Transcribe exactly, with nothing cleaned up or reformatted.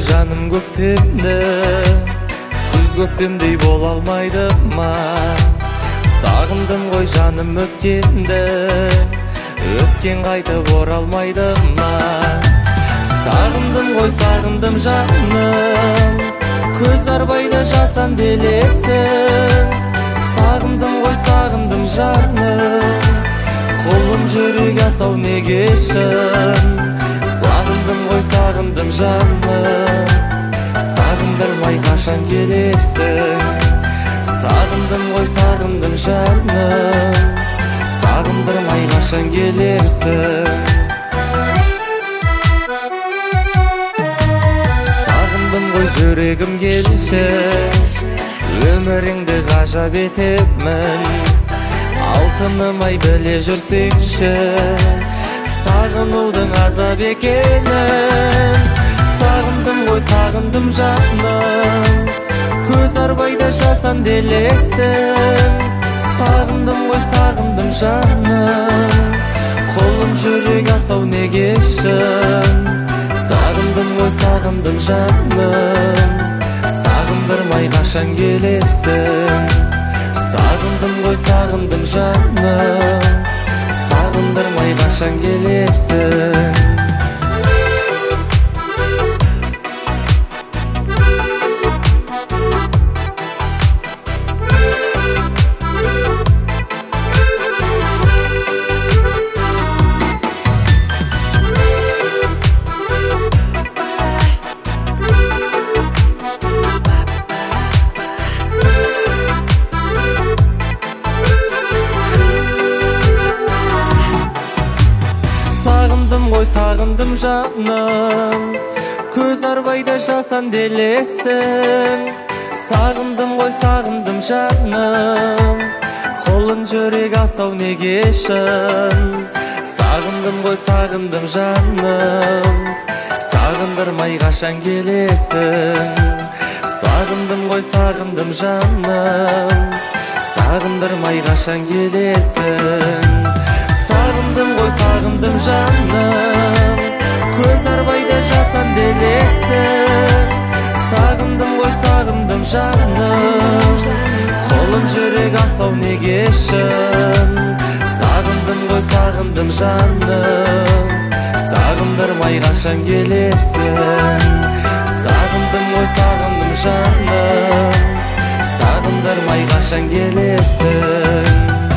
жаным көктемді, күз көктемдей бола алмайды ма? Сағындым ғой жаным өткенді, өткен қайтып оралмайды ма? Сағындым ғой сағындым жаным, көз арбайды жасан делесің. Сағындым ғой сағындым жаным, қолым жүрек асау неге шын? Сағындым ғой сағындым жаным, сағындырмай қашан келесің? Сағындым ғой сағындым жаным, сағындырмай қашан келерсің? Сағындым ғой жүрегім келші, өміріңді ғажап етемін. Алтыным-ай біле жүрсеңші, сағынудың азап екенін. Сағындым ғой сағындым жаным, көз арбайды жасан делесің. Сағындым ғой сағындым жаным, қолым жүрек асау неге шын? Сағындым ғой сағындым жаным, сағындырмай қашан келесің? Сағындым ғой сағындым жаным, сағындырмай қашан келесің? Сағындым ғой сағындым жаным, көз арбайды жасан делесің. Сағындым ғой сағындым жаным, қолын жүрек асау неге шын? Сағындым ғой сағындым жаным, сағындырмай қашан келесің? Сағындым ғой сағындым жаным, сағындырмай қашан келесің? Сағындым ғой сағындым жаным, көз арбайды жасан делесің. Сағындым ғой сағындым жаным, қолым жүрек асау неге шын? Сағындым ғой сағындым жаным, сағындырмай қашан келесің? Сағындым ғой сағындым жаным, сағындырмай қашан келесің?